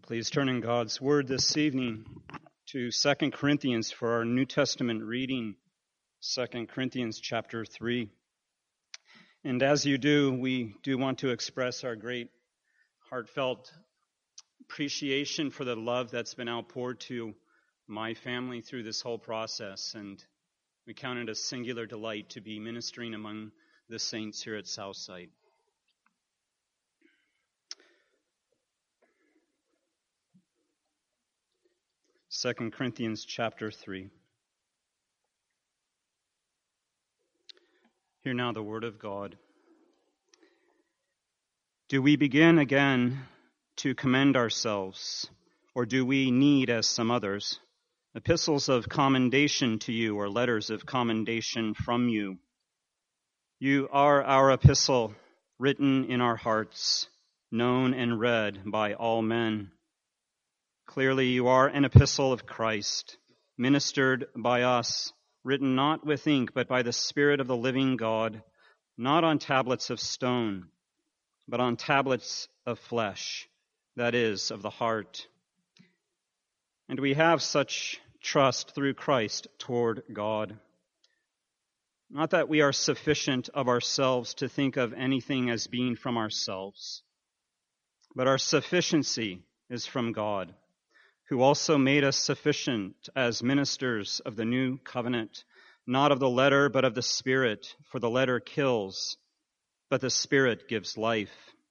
Please turn in God's Word this evening to 2 Corinthians for our New Testament reading, 2 Corinthians chapter 3. And as you do, we do want to express our great heartfelt appreciation for the love that's been outpoured to my family through this whole process. And we count it a singular delight to be ministering among the saints here at Southside. Second Corinthians chapter 3. Hear now the word of God. Do we begin again to commend ourselves, or do we need, as some others, epistles of commendation to you or letters of commendation from you? You are our epistle, written in our hearts, known and read by all men. Clearly, you are an epistle of Christ, ministered by us, written not with ink, but by the Spirit of the living God, not on tablets of stone, but on tablets of flesh, that is, of the heart. And we have such trust through Christ toward God. Not that we are sufficient of ourselves to think of anything as being from ourselves, but our sufficiency is from God, who also made us sufficient as ministers of the new covenant, not of the letter, but of the Spirit, for the letter kills, but the Spirit gives life.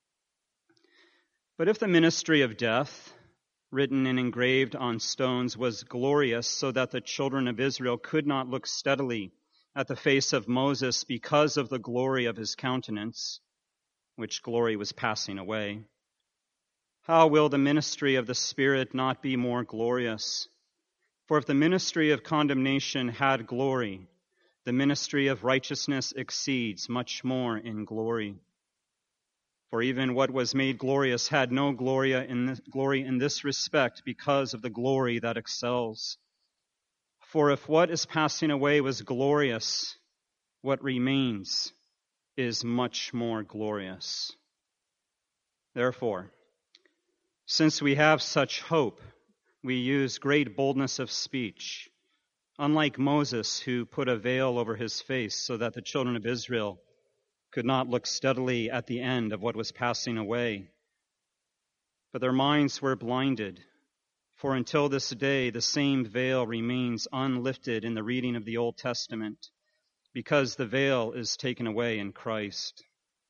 But if the ministry of death, written and engraved on stones, was glorious, so that the children of Israel could not look steadily at the face of Moses because of the glory of his countenance, which glory was passing away, how will the ministry of the Spirit not be more glorious? For if the ministry of condemnation had glory, the ministry of righteousness exceeds much more in glory. For even what was made glorious had no glory in this respect, because of the glory that excels. For if what is passing away was glorious, what remains is much more glorious. Therefore, since we have such hope, we use great boldness of speech, unlike Moses, who put a veil over his face so that the children of Israel could not look steadily at the end of what was passing away. But their minds were blinded, for until this day the same veil remains unlifted in the reading of the Old Testament, because the veil is taken away in Christ.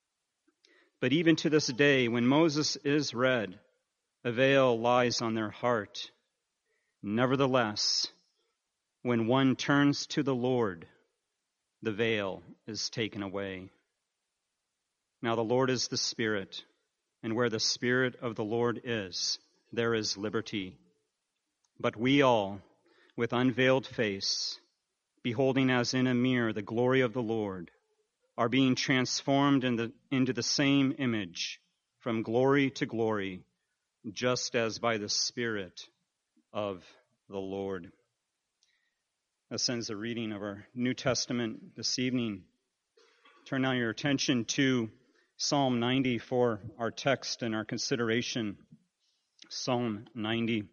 But even to this day, when Moses is read, a veil lies on their heart. Nevertheless, when one turns to the Lord, the veil is taken away. Now the Lord is the Spirit, and where the Spirit of the Lord is, there is liberty. But we all, with unveiled face, beholding as in a mirror the glory of the Lord, are being transformed into the same image, from glory to glory, just as by the Spirit of the Lord. That ends the reading of our New Testament this evening. Turn now your attention to Psalm 90 for our text and our consideration. Psalm 90.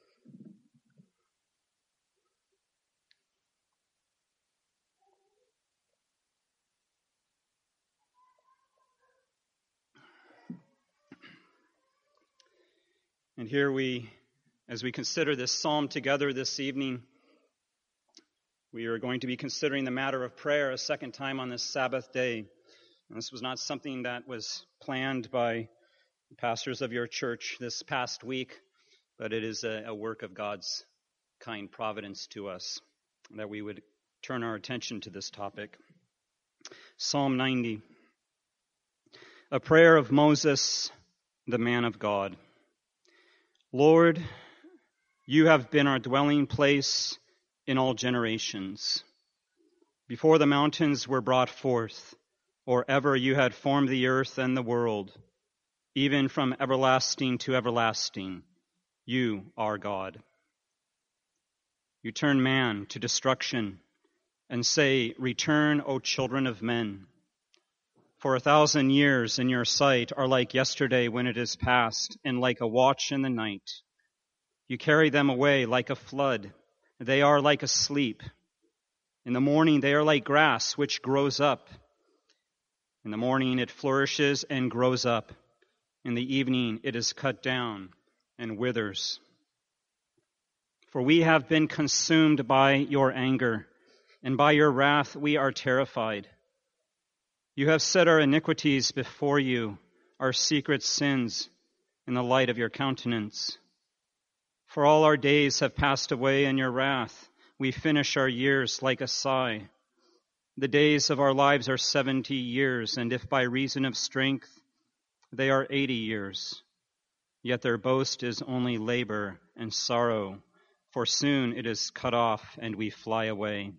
And here as we consider this psalm together this evening, we are going to be considering the matter of prayer a second time on this Sabbath day. And this was not something that was planned by the pastors of your church this past week, but it is a work of God's kind providence to us, that we would turn our attention to this topic. Psalm 90, a prayer of Moses, the man of God. Lord, you have been our dwelling place in all generations. Before the mountains were brought forth, or ever you had formed the earth and the world, even from everlasting to everlasting, you are God. You turn man to destruction and say, "Return, O children of men." For 1,000 years in your sight are like yesterday when it is past, and like a watch in the night. You carry them away like a flood. They are like a sleep. In the morning they are like grass which grows up. In the morning it flourishes and grows up. In the evening it is cut down and withers. For we have been consumed by your anger, and by your wrath we are terrified. You have set our iniquities before you, our secret sins, in the light of your countenance. For all our days have passed away in your wrath. We finish our years like a sigh. The days of our lives are 70 years, and if by reason of strength, they are 80 years. Yet their boast is only labor and sorrow, for soon it is cut off and we fly away.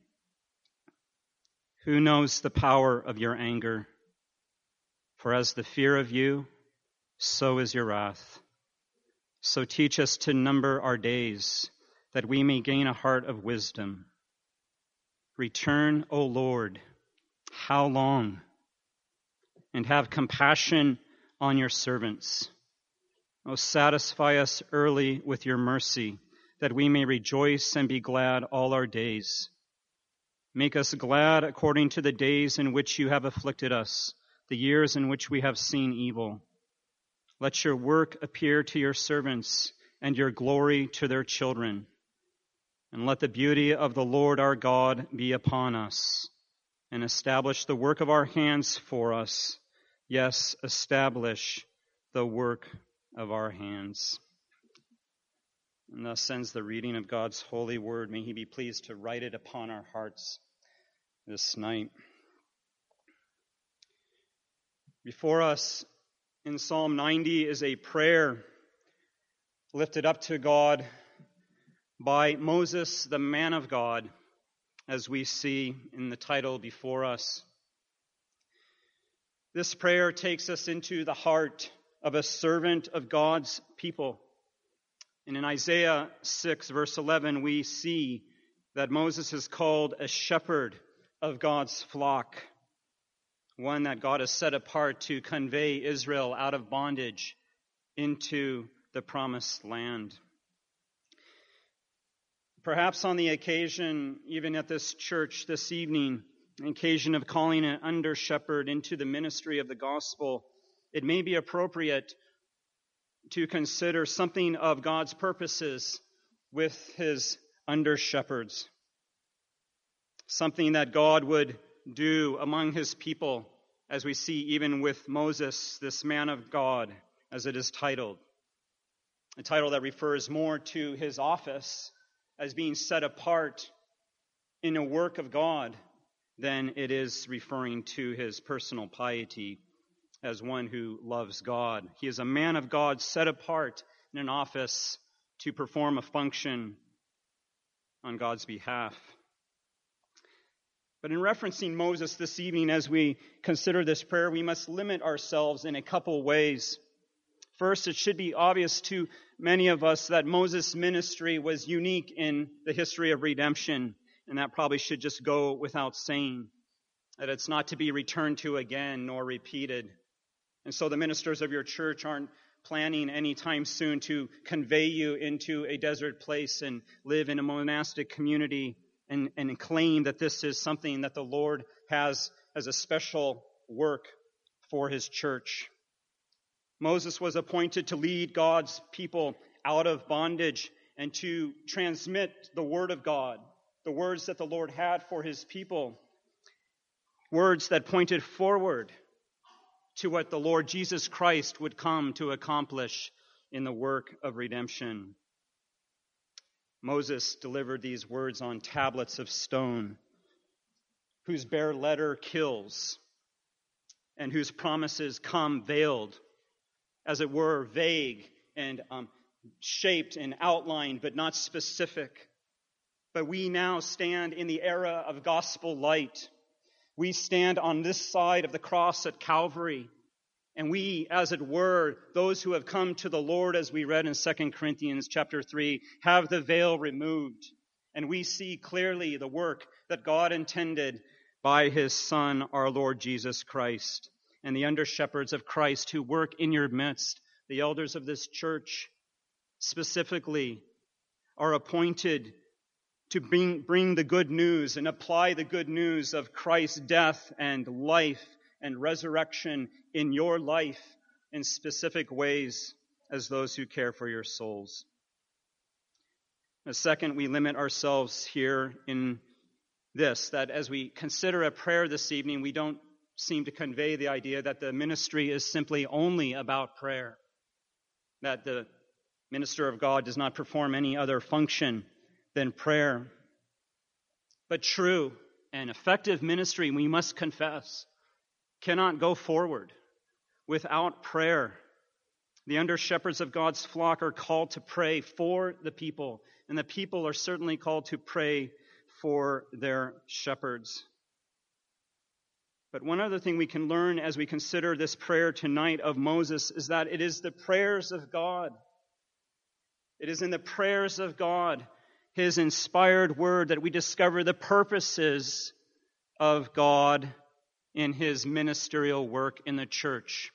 Who knows the power of your anger? For as the fear of you, so is your wrath. So teach us to number our days, that we may gain a heart of wisdom. Return, O Lord, how long? And have compassion on your servants. O satisfy us early with your mercy, that we may rejoice and be glad all our days. Make us glad according to the days in which you have afflicted us, the years in which we have seen evil. Let your work appear to your servants, and your glory to their children. And let the beauty of the Lord our God be upon us, and establish the work of our hands for us. Yes, establish the work of our hands. And thus ends the reading of God's holy word. May he be pleased to write it upon our hearts this night. Before us in Psalm 90 is a prayer lifted up to God by Moses, the man of God, as we see in the title before us. This prayer takes us into the heart of a servant of God's people. And in Isaiah 6, verse 11, we see that Moses is called a shepherd of God's flock, one that God has set apart to convey Israel out of bondage into the promised land. Perhaps on the occasion, even at this church this evening, an occasion of calling an under-shepherd into the ministry of the gospel, it may be appropriate to consider something of God's purposes with his under-shepherds. Something that God would do among his people, as we see even with Moses, this man of God, as it is titled. A title that refers more to his office as being set apart in a work of God than it is referring to his personal piety as one who loves God. He is a man of God set apart in an office to perform a function on God's behalf. But in referencing Moses this evening, as we consider this prayer, we must limit ourselves in a couple ways. First, it should be obvious to many of us that Moses' ministry was unique in the history of redemption, and that probably should just go without saying, that it's not to be returned to again nor repeated. And so the ministers of your church aren't planning anytime soon to convey you into a desert place and live in a monastic community and claim that this is something that the Lord has as a special work for his church. Moses was appointed to lead God's people out of bondage and to transmit the word of God, the words that the Lord had for his people, words that pointed forward to what the Lord Jesus Christ would come to accomplish in the work of redemption. Moses delivered these words on tablets of stone, whose bare letter kills, and whose promises come veiled, as it were, vague and shaped and outlined, but not specific. But we now stand in the era of gospel light. We stand on this side of the cross at Calvary. And we, as it were, those who have come to the Lord, as we read in 2 Corinthians chapter 3, have the veil removed. And we see clearly the work that God intended by his Son, our Lord Jesus Christ. and the under-shepherds of Christ who work in your midst, the elders of this church specifically, are appointed to bring the good news and apply the good news of Christ's death and life and resurrection in your life in specific ways as those who care for your souls. Second, we limit ourselves here in this, that as we consider a prayer this evening, we don't seem to convey the idea that the ministry is simply only about prayer, that the minister of God does not perform any other function than prayer. But true and effective ministry, we must confess, cannot go forward without prayer. The under-shepherds of God's flock are called to pray for the people, and the people are certainly called to pray for their shepherds. But one other thing we can learn as we consider this prayer tonight of Moses is that it is the prayers of God. It is in the prayers of God, His inspired word, that we discover the purposes of God in His ministerial work in the church.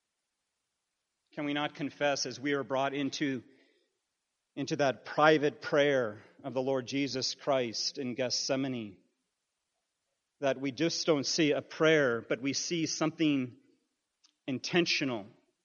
Can we not confess, as we are brought into that private prayer of the Lord Jesus Christ in Gethsemane, that we just don't see a prayer, but we see something intentional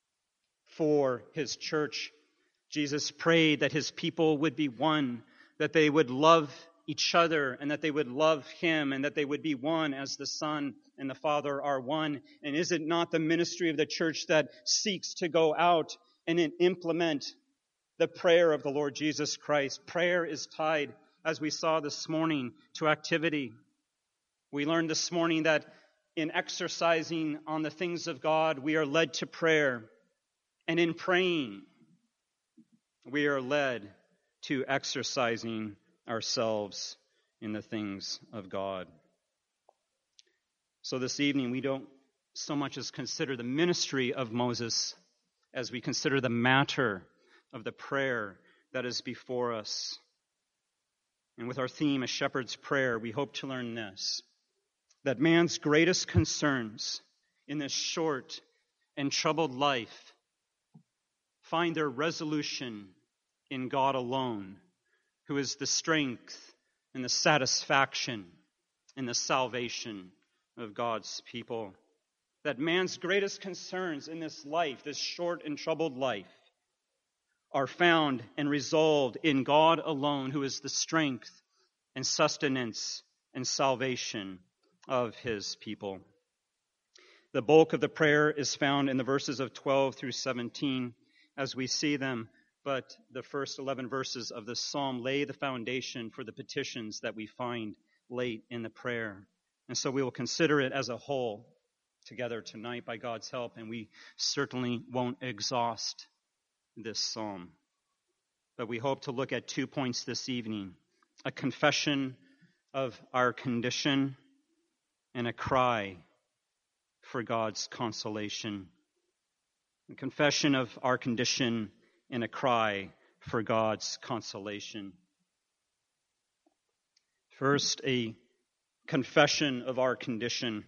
for His church. Jesus prayed that His people would be one, that they would love each other, and that they would love Him, and that they would be one as the Son and the Father are one. And is it not the ministry of the church that seeks to go out and implement the prayer of the Lord Jesus Christ? Prayer is tied, as we saw this morning, to activity. We learned this morning that in exercising on the things of God, we are led to prayer. And in praying, we are led to exercising ourselves in the things of God. So this evening, we don't so much as consider the ministry of Moses as we consider the matter of the prayer that is before us. And with our theme, A Shepherd's Prayer, we hope to learn this, that man's greatest concerns in this short and troubled life find their resolution in God alone, who is the strength and the satisfaction and the salvation of God's people. That man's greatest concerns in this life, this short and troubled life, are found and resolved in God alone, who is the strength and sustenance and salvation of His people. The bulk of the prayer is found in the verses of 12 through 17 as we see them, but the first 11 verses of this psalm lay the foundation for the petitions that we find late in the prayer. And so we will consider it as a whole together tonight by God's help, and we certainly won't exhaust this psalm. But we hope to look at 2 points this evening: a confession of our condition and a cry for God's consolation. A confession of our condition and a cry for God's consolation. First, a confession of our condition.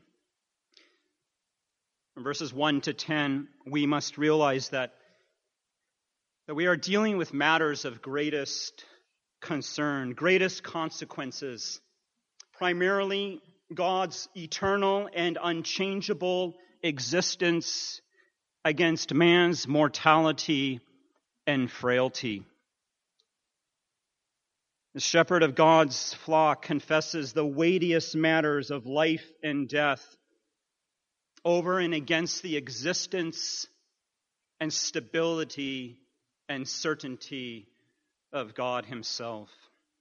From verses 1 to 10, we must realize that we are dealing with matters of greatest concern, greatest consequences, primarily God's eternal and unchangeable existence against man's mortality and frailty. The shepherd of God's flock confesses the weightiest matters of life and death over and against the existence and stability and certainty of God Himself.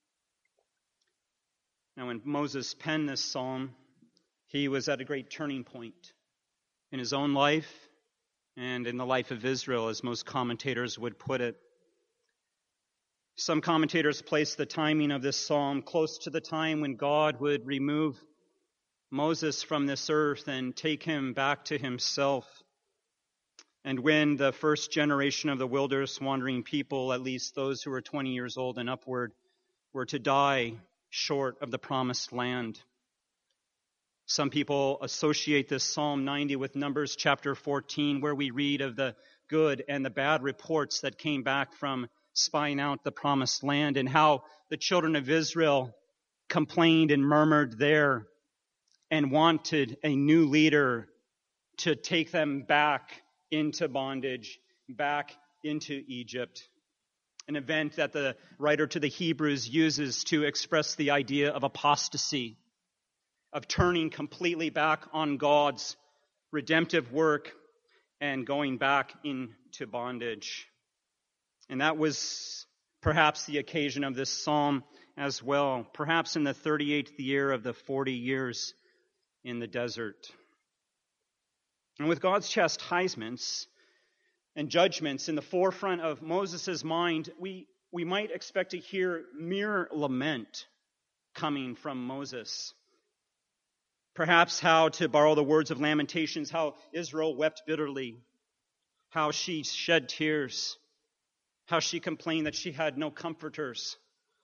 Now, when Moses penned this psalm, he was at a great turning point in his own life and in the life of Israel, as most commentators would put it. Some commentators place the timing of this psalm close to the time when God would remove Moses from this earth and take him back to Himself. And when the first generation of the wilderness wandering people, at least those who were 20 years old and upward, were to die short of the promised land. Some people associate this Psalm 90 with Numbers chapter 14, where we read of the good and the bad reports that came back from spying out the promised land, and how the children of Israel complained and murmured there and wanted a new leader to take them back into bondage, back into Egypt. An event that the writer to the Hebrews uses to express the idea of apostasy, of turning completely back on God's redemptive work and going back into bondage. And that was perhaps the occasion of this psalm as well, perhaps in the 38th year of the 40 years in the desert. And with God's chastisements and judgments in the forefront of Moses' mind, we might expect to hear mere lament coming from Moses. Perhaps how, to borrow the words of Lamentations, how Israel wept bitterly, how she shed tears, how she complained that she had no comforters.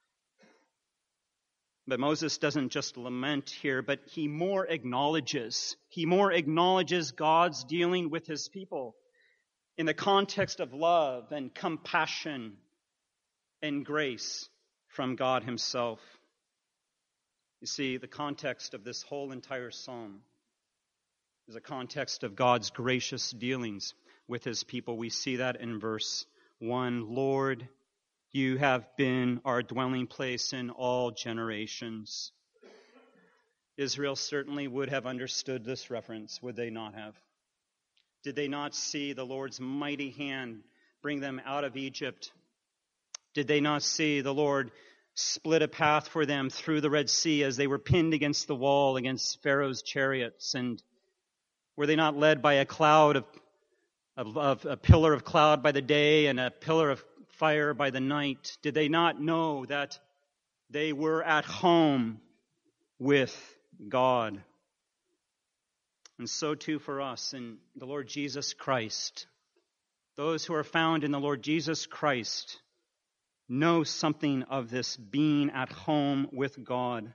But Moses doesn't just lament here, but he more acknowledges God's dealing with his people in the context of love and compassion and grace from God himself. You see, the context of this whole entire psalm is a context of God's gracious dealings with his people. We see that in verse 1. Lord, you have been our dwelling place in all generations. Israel certainly would have understood this reference, would they not have? Did they not see the Lord's mighty hand bring them out of Egypt? Did they not see the Lord split a path for them through the Red Sea as they were pinned against the wall against Pharaoh's chariots? And were they not led by a cloud of a pillar of cloud by the day and a pillar of fire by the night? Did they not know that they were at home with God? And so too for us in the Lord Jesus Christ. Those who are found in the Lord Jesus Christ know something of this being at home with God.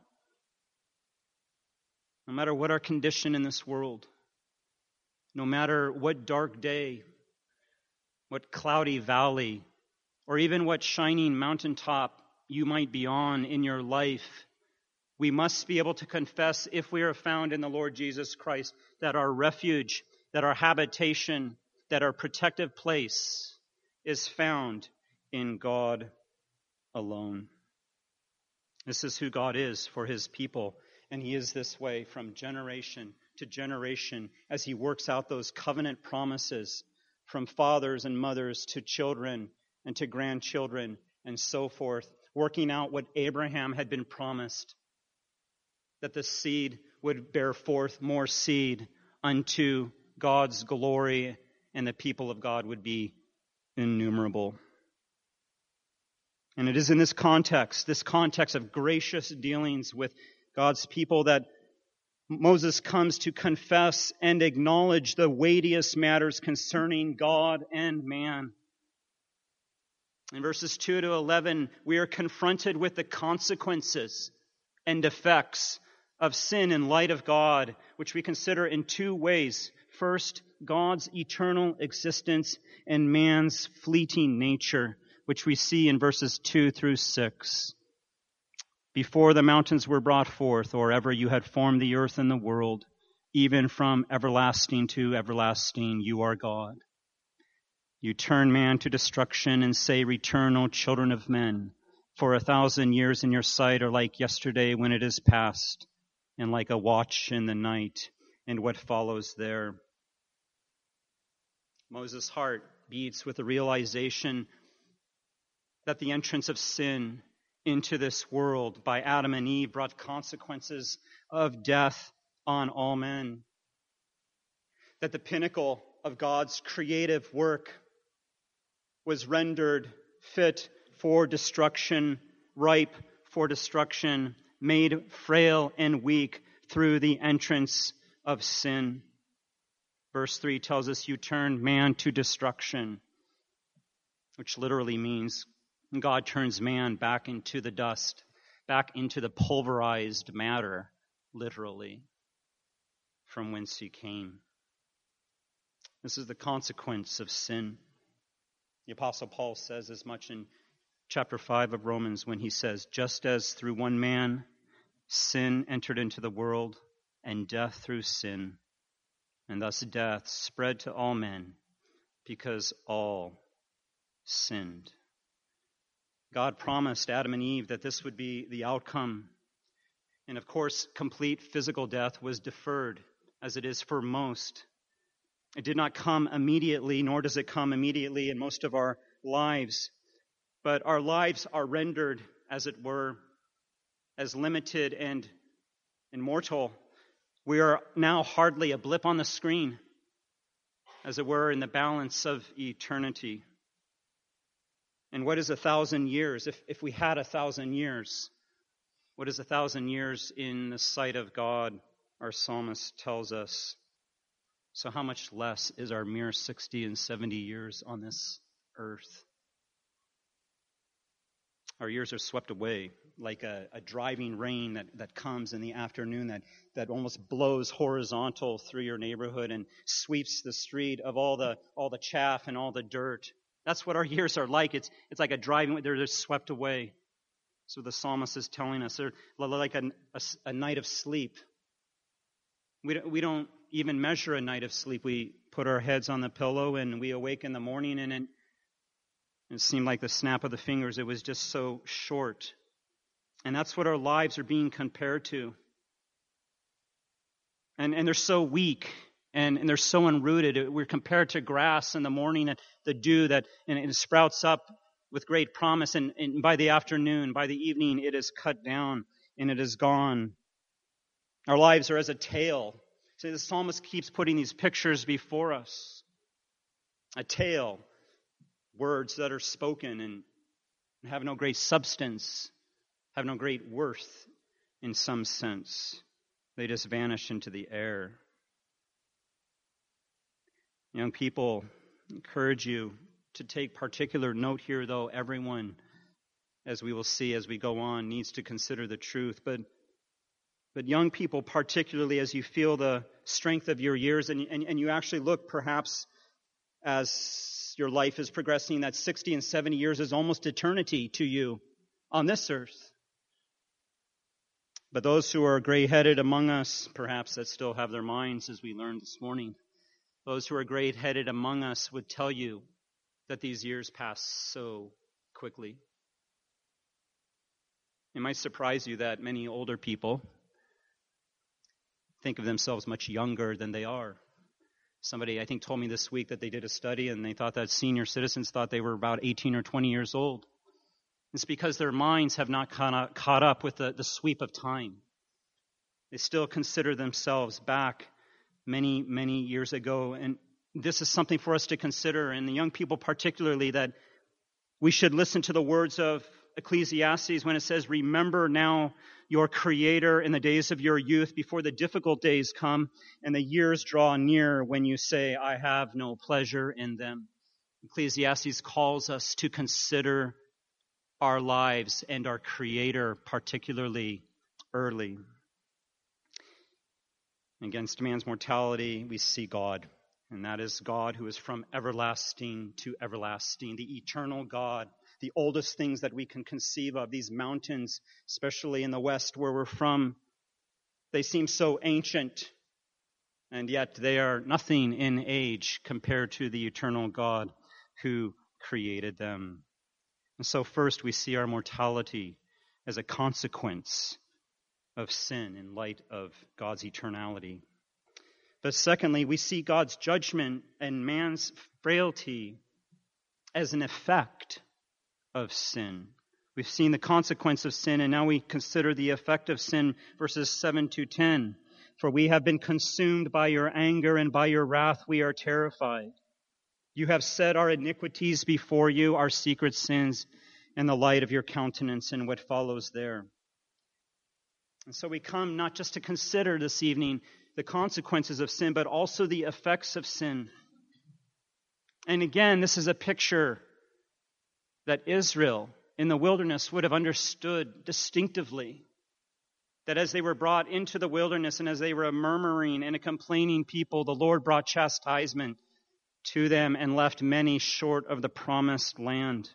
No matter what our condition in this world, no matter what dark day, what cloudy valley, or even what shining mountaintop you might be on in your life, we must be able to confess, if we are found in the Lord Jesus Christ, that our refuge, that our habitation, that our protective place is found in God alone. This is who God is for his people, and he is this way from generation to generation as he works out those covenant promises from fathers and mothers to children and to grandchildren and so forth, working out what Abraham had been promised, that the seed would bear forth more seed unto God's glory, and the people of God would be innumerable. And it is in this context of gracious dealings with God's people, that Moses comes to confess and acknowledge the weightiest matters concerning God and man. In verses 2 to 11, we are confronted with the consequences and effects of sin in light of God, which we consider in two ways. First, God's eternal existence and man's fleeting nature, which we see in verses 2 through 6. Before the mountains were brought forth, or ever you had formed the earth and the world, even from everlasting to everlasting, you are God. You turn man to destruction and say, return, O children of men, for 1,000 years in your sight are like yesterday when it is past, and like a watch in the night, and what follows there. Moses' heart beats with the realization that the entrance of sin into this world by Adam and Eve brought consequences of death on all men. That the pinnacle of God's creative work was rendered fit for destruction, ripe for destruction, made frail and weak through the entrance of sin. Verse 3 tells us, you turned man to destruction, which literally means God turns man back into the dust, back into the pulverized matter, literally. from whence he came. This is the consequence of sin. The Apostle Paul says as much in chapter 5 of Romans when he says, just as through one man sin entered into the world, and death through sin, and thus death spread to all men, because all sinned. God promised Adam and Eve that this would be the outcome. And of course, complete physical death was deferred, as it is for most. It did not come immediately, nor does it come immediately in most of our lives. But our lives are rendered, as it were, as limited and mortal. We are now hardly a blip on the screen, as it were, in the balance of eternity. And what is 1,000 years? If we had 1,000 years, what is 1,000 years in the sight of God? Our psalmist tells us. So how much less is our mere 60 and 70 years on this earth? Our years are swept away like a driving rain that comes in the afternoon that almost blows horizontal through your neighborhood and sweeps the street of all the chaff and all the dirt. That's what our years are like. It's like a driving, they're just swept away. So the psalmist is telling us they're like a night of sleep. We don't even measure a night of sleep. We put our heads on the pillow and we awake in the morning and it seemed like the snap of the fingers. It was just so short. And that's what our lives are being compared to. And they're so weak and they're so unrooted. We're compared to grass in the morning, and the dew and it sprouts up with great promise. And by the afternoon, by the evening, it is cut down and it is gone. Our lives are as a tale. So the psalmist keeps putting these pictures before us. A tale. Words that are spoken and have no great substance, have no great worth in some sense. They just vanish into the air. Young people, I encourage you to take particular note here, though everyone, as we will see as we go on, needs to consider the truth. But young people, particularly as you feel the strength of your years and you actually look perhaps as your life is progressing, that 60 and 70 years is almost eternity to you on this earth. But those who are gray-headed among us, perhaps that still have their minds, as we learned this morning, those who are gray-headed among us would tell you that these years pass so quickly. It might surprise you that many older people think of themselves much younger than they are. Somebody, I think, told me this week that they did a study and they thought that senior citizens thought they were about 18 or 20 years old. It's because their minds have not caught up with the sweep of time. They still consider themselves back many, many years ago. And this is something for us to consider, and the young people particularly, that we should listen to the words of Ecclesiastes when it says, remember now your Creator in the days of your youth before the difficult days come and the years draw near when you say, I have no pleasure in them. Ecclesiastes calls us to consider our lives and our Creator particularly early. Against man's mortality, we see God, and that is God who is from everlasting to everlasting, the eternal God. The oldest things that we can conceive of, these mountains, especially in the West where we're from, they seem so ancient, and yet they are nothing in age compared to the eternal God who created them. And so first we see our mortality as a consequence of sin in light of God's eternality. But secondly, we see God's judgment and man's frailty as an effect of sin. We've seen the consequence of sin, and now we consider the effect of sin, verses 7 to 10. For we have been consumed by your anger, and by your wrath we are terrified. You have set our iniquities before you, our secret sins, and the light of your countenance, and what follows there. And so we come not just to consider this evening the consequences of sin, but also the effects of sin. And again, this is a picture that Israel in the wilderness would have understood distinctively. that as they were brought into the wilderness and as they were a murmuring and a complaining people, the Lord brought chastisement to them and left many short of the promised land.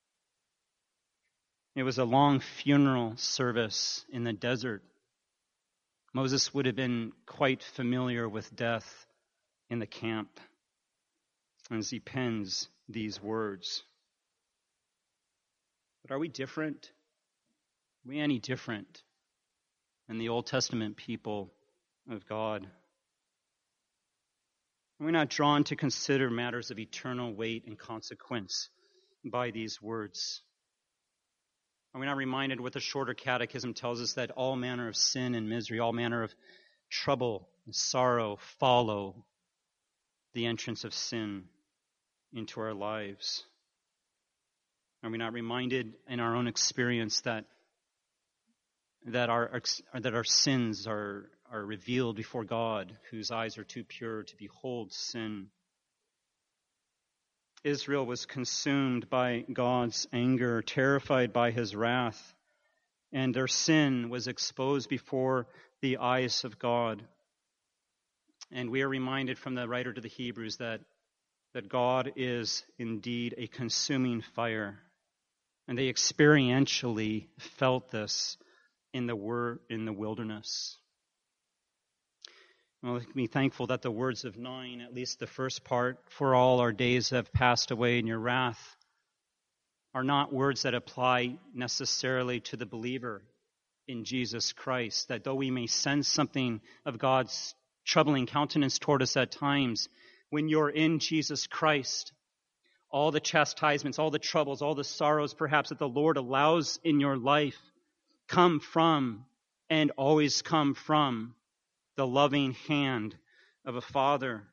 It was a long funeral service in the desert. Moses would have been quite familiar with death in the camp as he pens these words. But are we different? Are we any different than the Old Testament people of God? Are we not drawn to consider matters of eternal weight and consequence by these words? Are we not reminded what the Shorter Catechism tells us, that all manner of sin and misery, all manner of trouble and sorrow follow the entrance of sin into our lives? Are we not reminded in our own experience that our sins are revealed before God, whose eyes are too pure to behold sin? Israel was consumed by God's anger, terrified by his wrath, and their sin was exposed before the eyes of God. And we are reminded from the writer to the Hebrews that God is indeed a consuming fire. And they experientially felt this in the wilderness. Well, be thankful that the words of 9, at least the first part, "For all our days have passed away in your wrath," are not words that apply necessarily to the believer in Jesus Christ. That though we may sense something of God's troubling countenance toward us at times, when you're in Jesus Christ, all the chastisements, all the troubles, all the sorrows perhaps that the Lord allows in your life come from and always come from the loving hand of a Father.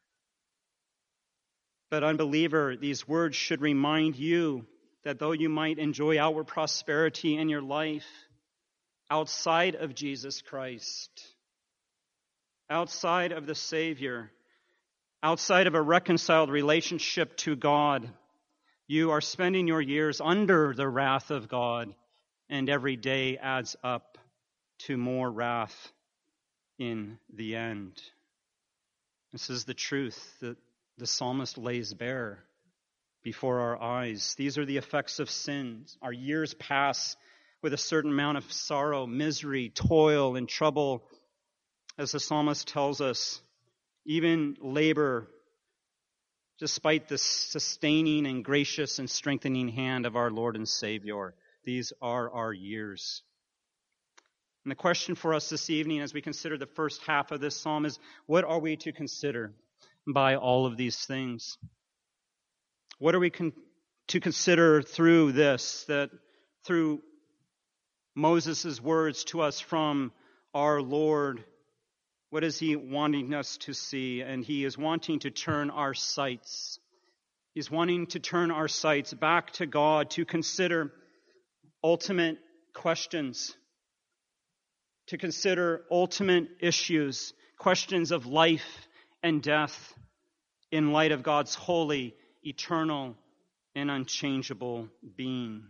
But unbeliever, these words should remind you that though you might enjoy outward prosperity in your life outside of Jesus Christ, outside of the Savior, outside of a reconciled relationship to God, you are spending your years under the wrath of God, and every day adds up to more wrath in the end. This is the truth that the psalmist lays bare before our eyes. These are the effects of sin. Our years pass with a certain amount of sorrow, misery, toil, and trouble. As the psalmist tells us, even labor, despite the sustaining and gracious and strengthening hand of our Lord and Savior. These are our years. And the question for us this evening as we consider the first half of this psalm is, what are we to consider by all of these things? What are we to consider through this, that through Moses' words to us from our Lord? What is he wanting us to see? And he is wanting to turn our sights. He's wanting to turn our sights back to God, to consider ultimate questions, to consider ultimate issues, questions of life and death in light of God's holy, eternal, and unchangeable being.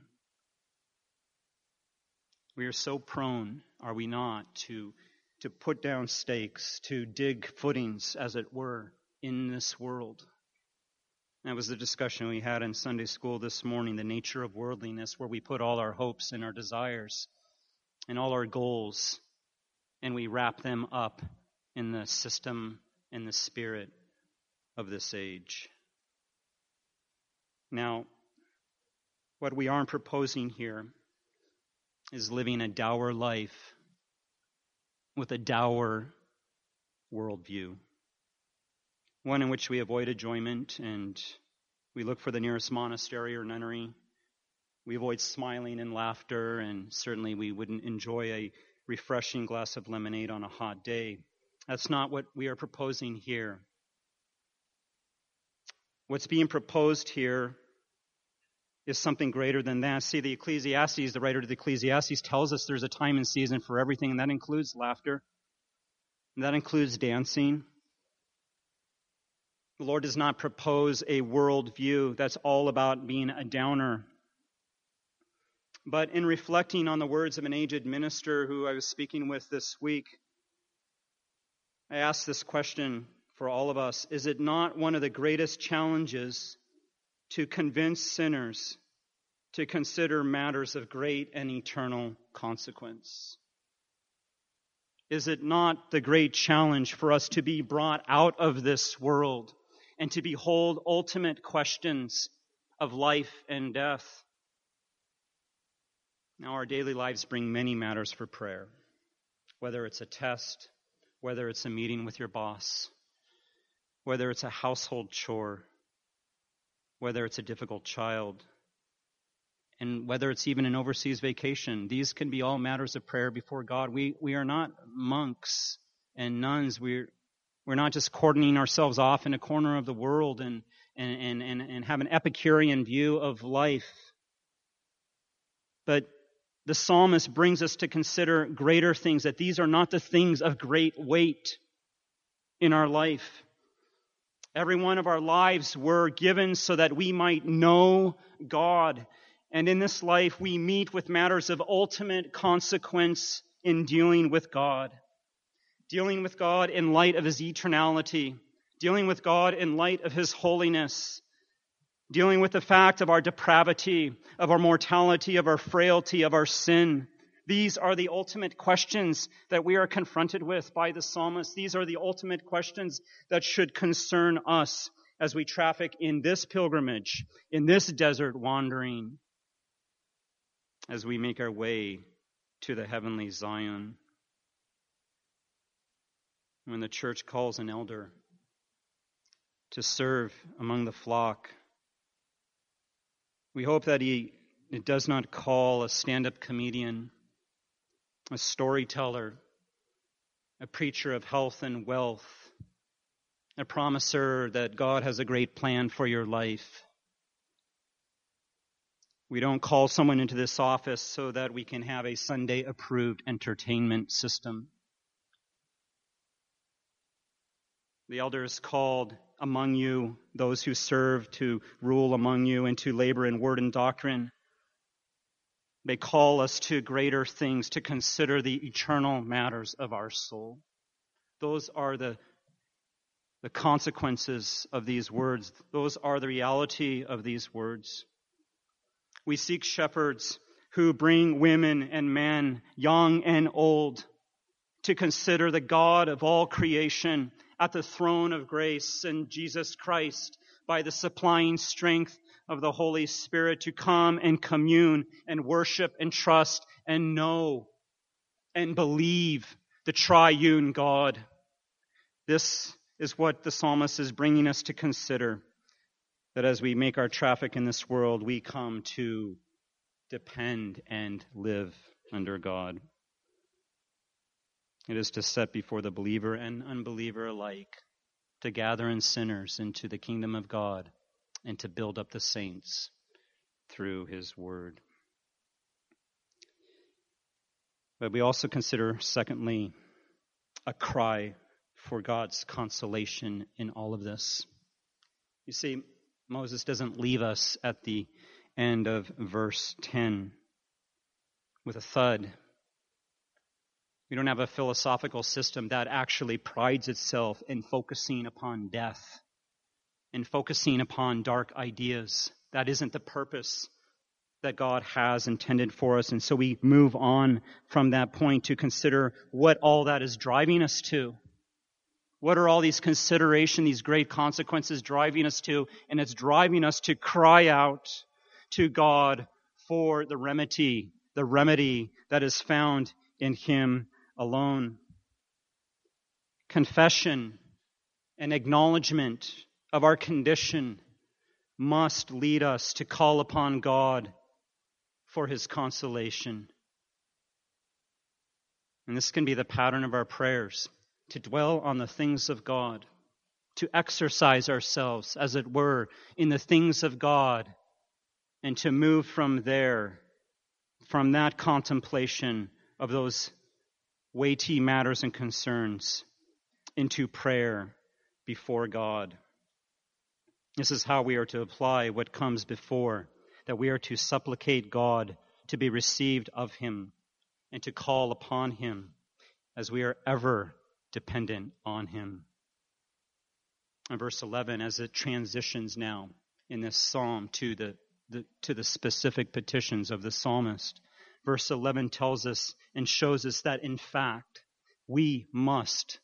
We are so prone, are we not, to put down stakes, to dig footings, as it were, in this world. That was the discussion we had in Sunday school this morning, the nature of worldliness, where we put all our hopes and our desires and all our goals, and we wrap them up in the system and the spirit of this age. Now, what we aren't proposing here is living a dour life with a dour worldview, one in which we avoid enjoyment and we look for the nearest monastery or nunnery. We avoid smiling and laughter, and certainly we wouldn't enjoy a refreshing glass of lemonade on a hot day. That's not what we are proposing here. What's being proposed here is something greater than that. See, the Ecclesiastes, the writer to the Ecclesiastes tells us there's a time and season for everything, and that includes laughter, and that includes dancing. The Lord does not propose a worldview that's all about being a downer. But in reflecting on the words of an aged minister who I was speaking with this week, I asked this question for all of us. Is it not one of the greatest challenges to convince sinners to consider matters of great and eternal consequence? Is it not the great challenge for us to be brought out of this world and to behold ultimate questions of life and death? Now, our daily lives bring many matters for prayer, whether it's a test, whether it's a meeting with your boss, whether it's a household chore, whether it's a difficult child, and whether it's even an overseas vacation. These can be all matters of prayer before God. We are not monks and nuns. We're not just cordoning ourselves off in a corner of the world and have an Epicurean view of life. But the psalmist brings us to consider greater things, that these are not the things of great weight in our life. Every one of our lives were given so that we might know God. And in this life, we meet with matters of ultimate consequence in dealing with God. Dealing with God in light of His eternality. Dealing with God in light of His holiness. Dealing with the fact of our depravity, of our mortality, of our frailty, of our sin. These are the ultimate questions that we are confronted with by the psalmist. These are the ultimate questions that should concern us as we traffic in this pilgrimage, in this desert wandering, as we make our way to the heavenly Zion. When the church calls an elder to serve among the flock, we hope that it does not call a stand-up comedian, a storyteller, a preacher of health and wealth, a promiser that God has a great plan for your life. We don't call someone into this office so that we can have a Sunday-approved entertainment system. The elders called among you those who serve to rule among you and to labor in word and doctrine. They call us to greater things, to consider the eternal matters of our soul. Those are the consequences of these words. Those are the reality of these words. We seek shepherds who bring women and men, young and old, to consider the God of all creation at the throne of grace in Jesus Christ by the supplying strength of the Holy Spirit to come and commune and worship and trust and know and believe the triune God. This is what the psalmist is bringing us to consider, that as we make our traffic in this world, we come to depend and live under God. It is to set before the believer and unbeliever alike, to gather in sinners into the kingdom of God and to build up the saints through His word. But we also consider, secondly, a cry for God's consolation in all of this. You see, Moses doesn't leave us at the end of verse 10 with a thud. We don't have a philosophical system that actually prides itself in focusing upon death and focusing upon dark ideas. That isn't the purpose that God has intended for us. And so we move on from that point to consider what all that is driving us to. What are all these considerations, these great consequences driving us to? And it's driving us to cry out to God for the remedy that is found in Him alone. Confession and acknowledgement of our condition must lead us to call upon God for His consolation. And this can be the pattern of our prayers, to dwell on the things of God, to exercise ourselves, as it were, in the things of God, and to move from there, from that contemplation of those weighty matters and concerns, into prayer before God. This is how we are to apply what comes before, that we are to supplicate God to be received of him and to call upon him as we are ever dependent on him. In verse 11, as it transitions now in this psalm to the specific petitions of the psalmist, verse 11 tells us and shows us that in fact we must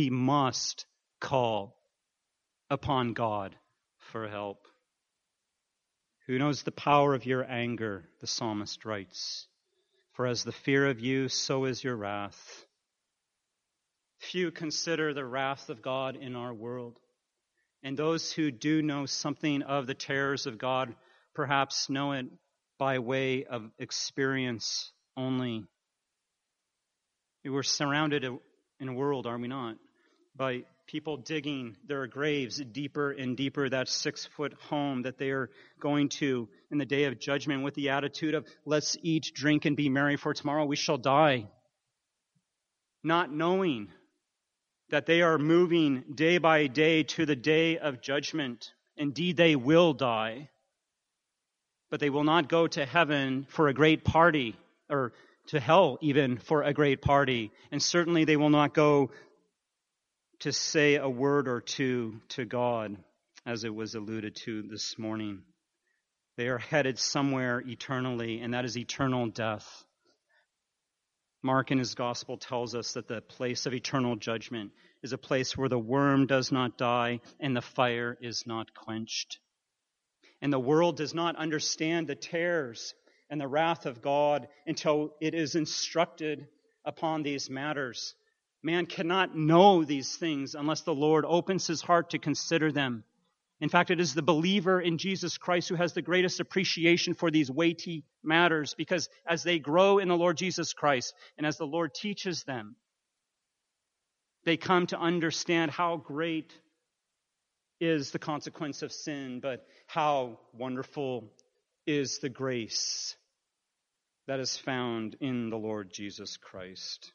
call upon God for help. Who knows the power of your anger, the psalmist writes, for as the fear of you, so is your wrath. Few consider the wrath of God in our world. And those who do know something of the terrors of God perhaps know it by way of experience only. We're surrounded in a world, are we not, by people digging their graves deeper and deeper, that 6-foot home that they are going to in the day of judgment with the attitude of, let's eat, drink, and be merry, for tomorrow we shall die. Not knowing that they are moving day by day to the day of judgment. Indeed, they will die, but they will not go to heaven for a great party, or to hell even for a great party. And certainly they will not go to say a word or two to God, as it was alluded to this morning. They are headed somewhere eternally, and that is eternal death. Mark in his gospel tells us that the place of eternal judgment is a place where the worm does not die and the fire is not quenched. And the world does not understand the terrors and the wrath of God until it is instructed upon these matters. Man cannot know these things unless the Lord opens his heart to consider them. In fact, it is the believer in Jesus Christ who has the greatest appreciation for these weighty matters, because as they grow in the Lord Jesus Christ and as the Lord teaches them, they come to understand how great is the consequence of sin, but how wonderful is the grace that is found in the Lord Jesus Christ.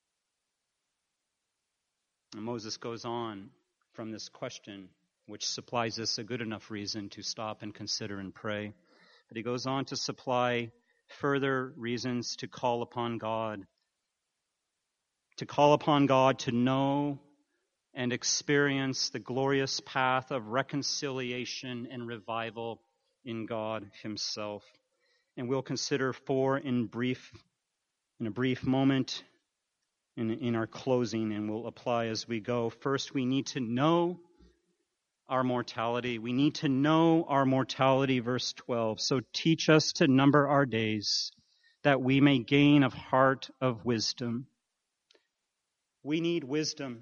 And Moses goes on from this question, which supplies us a good enough reason to stop and consider and pray. But he goes on to supply further reasons to call upon God. To call upon God to know and experience the glorious path of reconciliation and revival in God himself. And we'll consider 4 in a brief moment in our closing, and we'll apply as we go. First, we need to know our mortality. We need to know our mortality, verse 12. So teach us to number our days, that we may gain a heart of wisdom. We need wisdom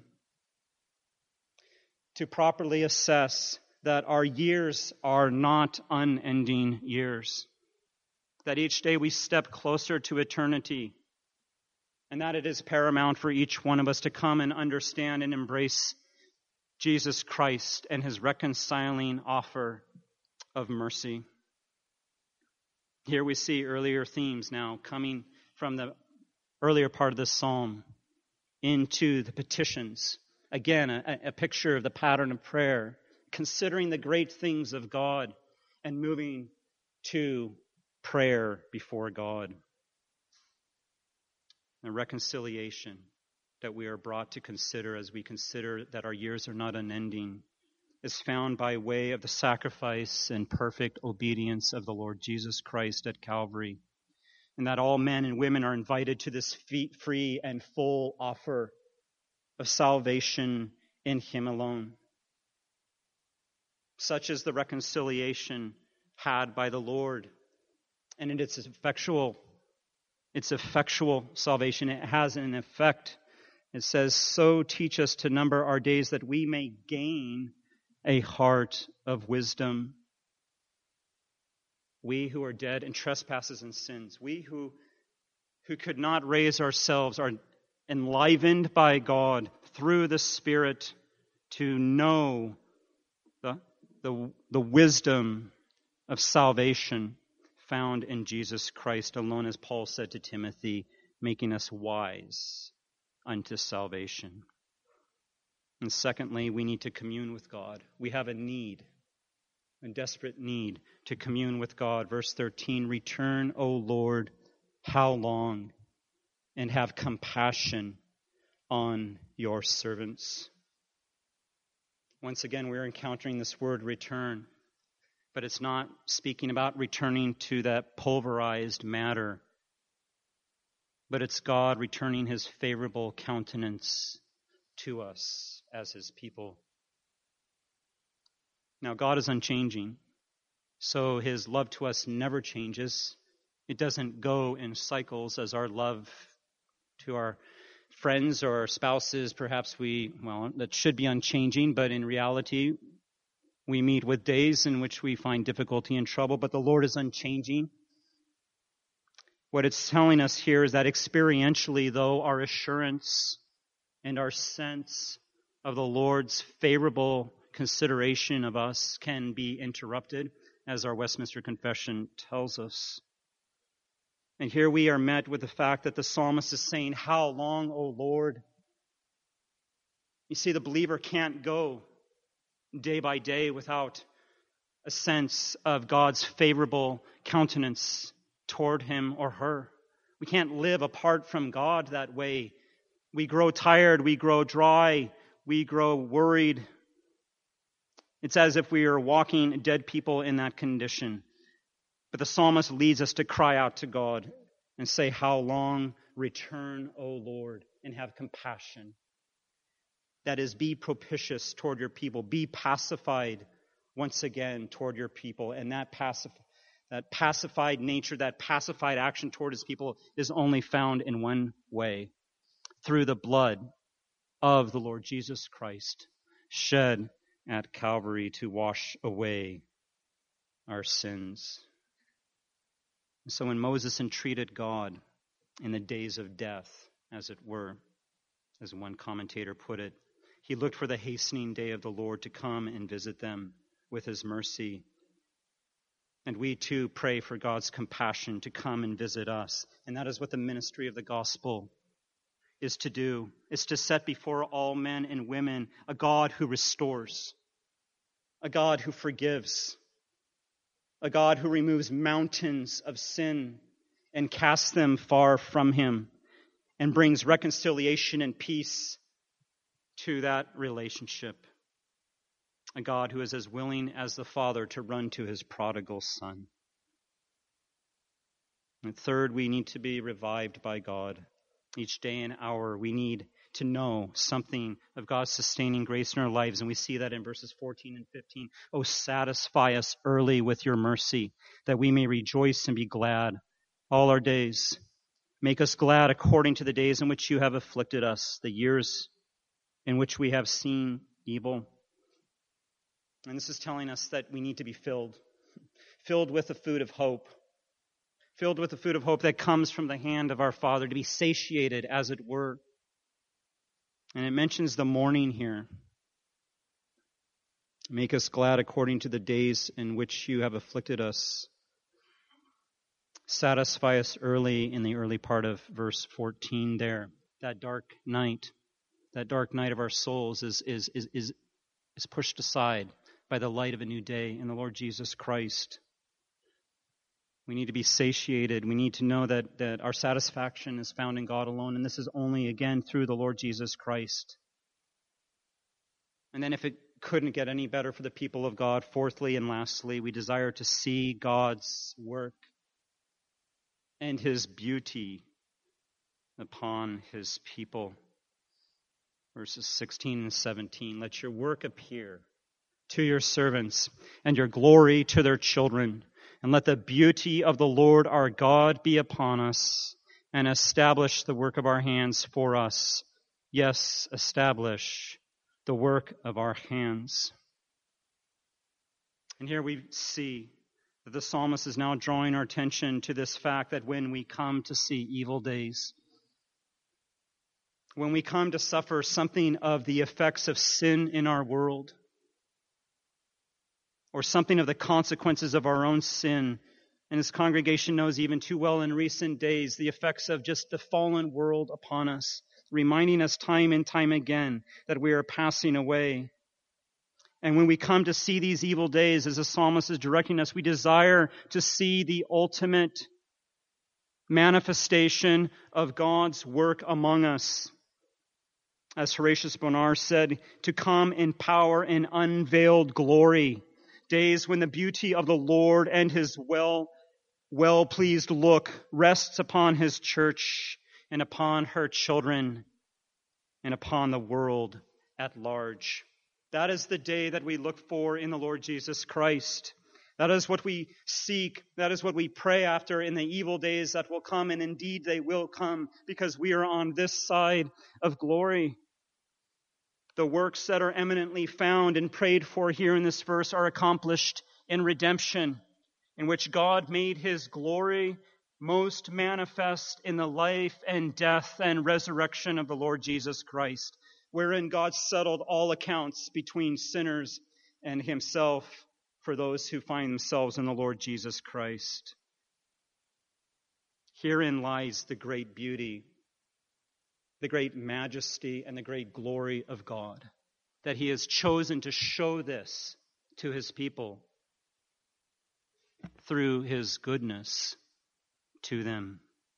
to properly assess that our years are not unending years, that each day we step closer to eternity, and that it is paramount for each one of us to come and understand and embrace Jesus Christ and his reconciling offer of mercy. Here we see earlier themes now coming from the earlier part of the psalm into the petitions. Again, a picture of the pattern of prayer, considering the great things of God and moving to prayer before God. The reconciliation that we are brought to consider as we consider that our years are not unending is found by way of the sacrifice and perfect obedience of the Lord Jesus Christ at Calvary, and that all men and women are invited to this free and full offer of salvation in him alone. Such is the reconciliation had by the Lord, and in its effectual salvation. It has an effect. It says, so teach us to number our days that we may gain a heart of wisdom. We who are dead in trespasses and sins, we who could not raise ourselves, are enlivened by God through the Spirit to know the wisdom of salvation found in Jesus Christ alone, as Paul said to Timothy, making us wise unto salvation. And secondly, we need to commune with God. We have a desperate need to commune with God. Verse 13, return, O Lord, how long? And have compassion on your servants. Once again, we're encountering this word return, but it's not speaking about returning to that pulverized matter, but it's God returning his favorable countenance to us as his people. Now, God is unchanging, so his love to us never changes. It doesn't go in cycles as our love to our friends or our spouses. Perhaps that should be unchanging, but in reality, we meet with days in which we find difficulty and trouble, but the Lord is unchanging. What it's telling us here is that experientially, though, our assurance and our sense of the Lord's favorable consideration of us can be interrupted, as our Westminster Confession tells us. And here we are met with the fact that the psalmist is saying, how long, O Lord? You see, the believer can't go day by day without a sense of God's favorable countenance toward him or her. We can't live apart from God that way. We grow tired, we grow dry, we grow worried. It's as if we are walking dead people in that condition. But the psalmist leads us to cry out to God and say, how long? Return, O Lord, and have compassion. That is, be propitious toward your people. Be pacified once again toward your people. And that pacified nature, that pacified action toward his people is only found in one way, through the blood of the Lord Jesus Christ, shed at Calvary to wash away our sins. So when Moses entreated God in the days of death, as it were, as one commentator put it, he looked for the hastening day of the Lord to come and visit them with his mercy. And we too pray for God's compassion to come and visit us. And that is what the ministry of the gospel is to do, is to set before all men and women a God who restores, a God who forgives, a God who removes mountains of sin and casts them far from him and brings reconciliation and peace to that relationship. A God who is as willing as the Father to run to his prodigal son. And third, we need to be revived by God. Each day and hour, we need to know something of God's sustaining grace in our lives. And we see that in verses 14 and 15. Oh, satisfy us early with your mercy, that we may rejoice and be glad all our days. Make us glad according to the days in which you have afflicted us, the years in which we have seen evil. And this is telling us that we need to be filled with the food of hope. Filled with the food of hope that comes from the hand of our Father, to be satiated, as it were. And it mentions the morning here. Make us glad according to the days in which you have afflicted us. Satisfy us early, in the early part of verse 14 there. That dark night of our souls is pushed aside by the light of a new day in the Lord Jesus Christ. We need to be satiated. We need to know that our satisfaction is found in God alone, and this is only, again, through the Lord Jesus Christ. And then if it couldn't get any better for the people of God, fourthly and lastly, we desire to see God's work and his beauty upon his people. Verses 16 and 17, let your work appear to your servants and your glory to their children. And let the beauty of the Lord our God be upon us, and establish the work of our hands for us. Yes, establish the work of our hands. And here we see that the psalmist is now drawing our attention to this fact that when we come to see evil days, when we come to suffer something of the effects of sin in our world, or something of the consequences of our own sin. And this congregation knows even too well in recent days the effects of just the fallen world upon us, reminding us time and time again that we are passing away. And when we come to see these evil days, as the psalmist is directing us, we desire to see the ultimate manifestation of God's work among us. As Horatius Bonar said, to come in power and unveiled glory. Days when the beauty of the Lord and his well-pleased look rests upon his church and upon her children and upon the world at large. That is the day that we look for in the Lord Jesus Christ. That is what we seek. That is what we pray after in the evil days that will come, and indeed they will come because we are on this side of glory. The works that are eminently found and prayed for here in this verse are accomplished in redemption, in which God made his glory most manifest in the life and death and resurrection of the Lord Jesus Christ, wherein God settled all accounts between sinners and himself for those who find themselves in the Lord Jesus Christ. Herein lies the great beauty, the great majesty, and the great glory of God, that he has chosen to show this to his people through his goodness to them.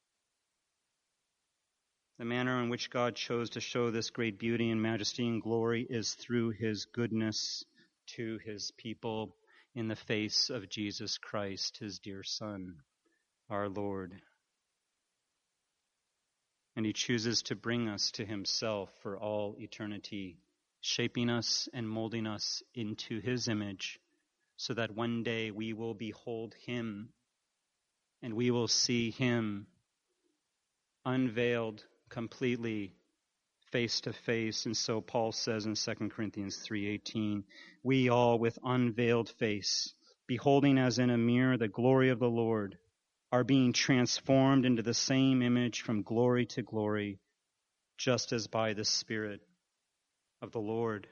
The manner in which God chose to show this great beauty and majesty and glory is through his goodness to his people in the face of Jesus Christ, his dear Son, our Lord. And he chooses to bring us to himself for all eternity, shaping us and molding us into his image, so that one day we will behold him and we will see him unveiled completely, face to face. And so Paul says in 2 Corinthians 3:18, we all with unveiled face, beholding as in a mirror the glory of the Lord, are being transformed into the same image from glory to glory, just as by the Spirit of the Lord.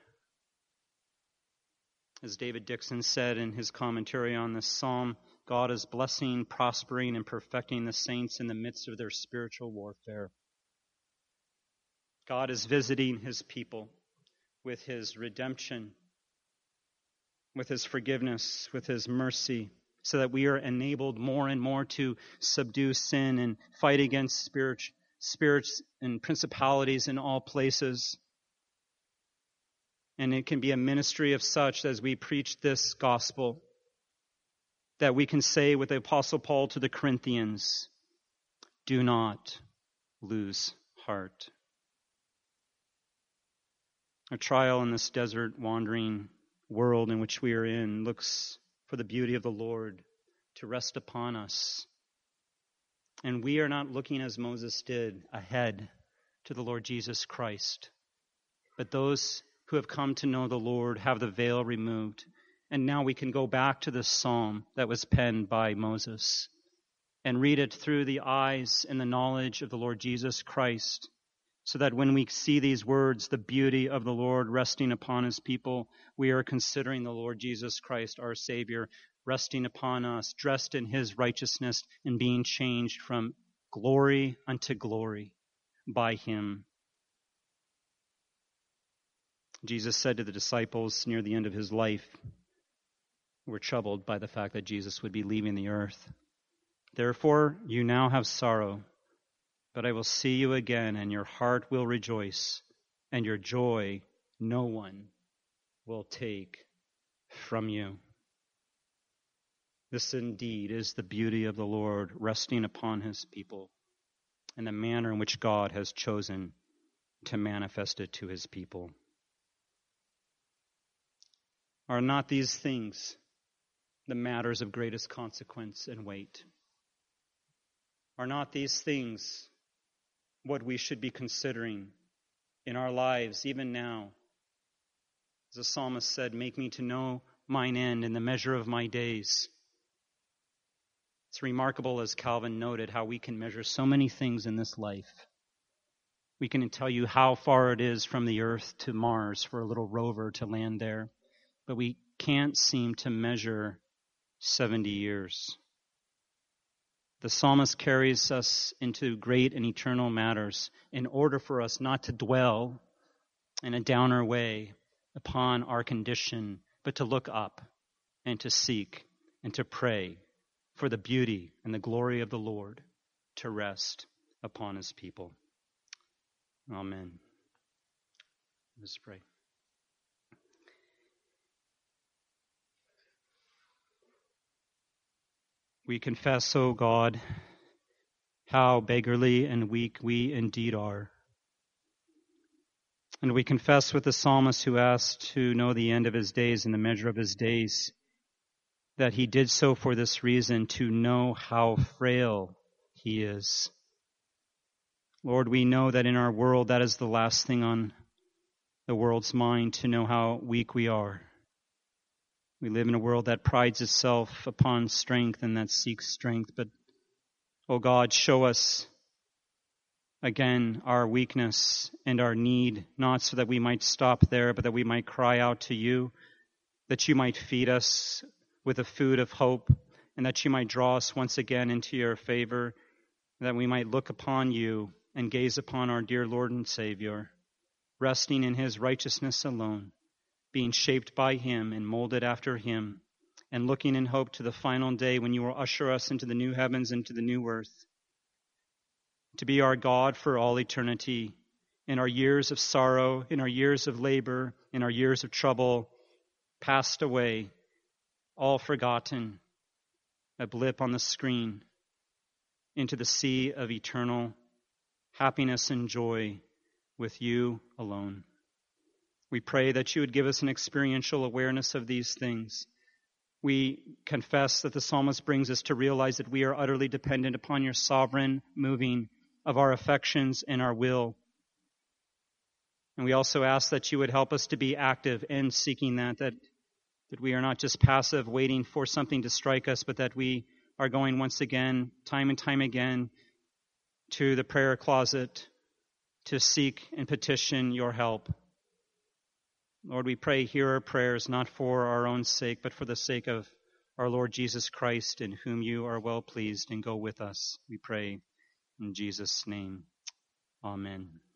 As David Dixon said in his commentary on this psalm, God is blessing, prospering, and perfecting the saints in the midst of their spiritual warfare. God is visiting his people with his redemption, with his forgiveness, with his mercy, so that we are enabled more and more to subdue sin and fight against spirits and principalities in all places. And it can be a ministry of such as we preach this gospel, that we can say with the Apostle Paul to the Corinthians, do not lose heart. Our trial in this desert wandering world in which we are in looks for the beauty of the Lord to rest upon us. And we are not looking as Moses did ahead to the Lord Jesus Christ, but those who have come to know the Lord have the veil removed. And now we can go back to this psalm that was penned by Moses and read it through the eyes and the knowledge of the Lord Jesus Christ, so that when we see these words, the beauty of the Lord resting upon his people, we are considering the Lord Jesus Christ, our Savior, resting upon us, dressed in his righteousness and being changed from glory unto glory by him. Jesus said to the disciples near the end of his life, who were troubled by the fact that Jesus would be leaving the earth, therefore you now have sorrow, but I will see you again, and your heart will rejoice, and your joy no one will take from you. This indeed is the beauty of the Lord resting upon his people, and the manner in which God has chosen to manifest it to his people. Are not these things the matters of greatest consequence and weight? Are not these things what we should be considering in our lives, even now? As the psalmist said, make me to know mine end and the measure of my days. It's remarkable, as Calvin noted, how we can measure so many things in this life. We can tell you how far it is from the earth to Mars for a little rover to land there, but we can't seem to measure 70 years. The psalmist carries us into great and eternal matters in order for us not to dwell in a downer way upon our condition, but to look up and to seek and to pray for the beauty and the glory of the Lord to rest upon his people. Amen. Let's pray. We confess, O God, how beggarly and weak we indeed are. And we confess with the psalmist who asked to know the end of his days and the measure of his days, that he did so for this reason, to know how frail he is. Lord, we know that in our world that is the last thing on the world's mind, to know how weak we are. We live in a world that prides itself upon strength and that seeks strength. But, oh God, show us again our weakness and our need, not so that we might stop there, but that we might cry out to you, that you might feed us with the food of hope, and that you might draw us once again into your favor, that we might look upon you and gaze upon our dear Lord and Savior, resting in his righteousness alone, being shaped by him and molded after him, and looking in hope to the final day when you will usher us into the new heavens and to the new earth, to be our God for all eternity, in our years of sorrow, in our years of labor, in our years of trouble, passed away, all forgotten, a blip on the screen, into the sea of eternal happiness and joy with you alone. We pray that you would give us an experiential awareness of these things. We confess that the psalmist brings us to realize that we are utterly dependent upon your sovereign moving of our affections and our will. And we also ask that you would help us to be active in seeking that we are not just passive, waiting for something to strike us, but that we are going once again, time and time again, to the prayer closet to seek and petition your help. Lord, we pray, hear our prayers, not for our own sake, but for the sake of our Lord Jesus Christ, in whom you are well pleased, and go with us, we pray in Jesus' name. Amen.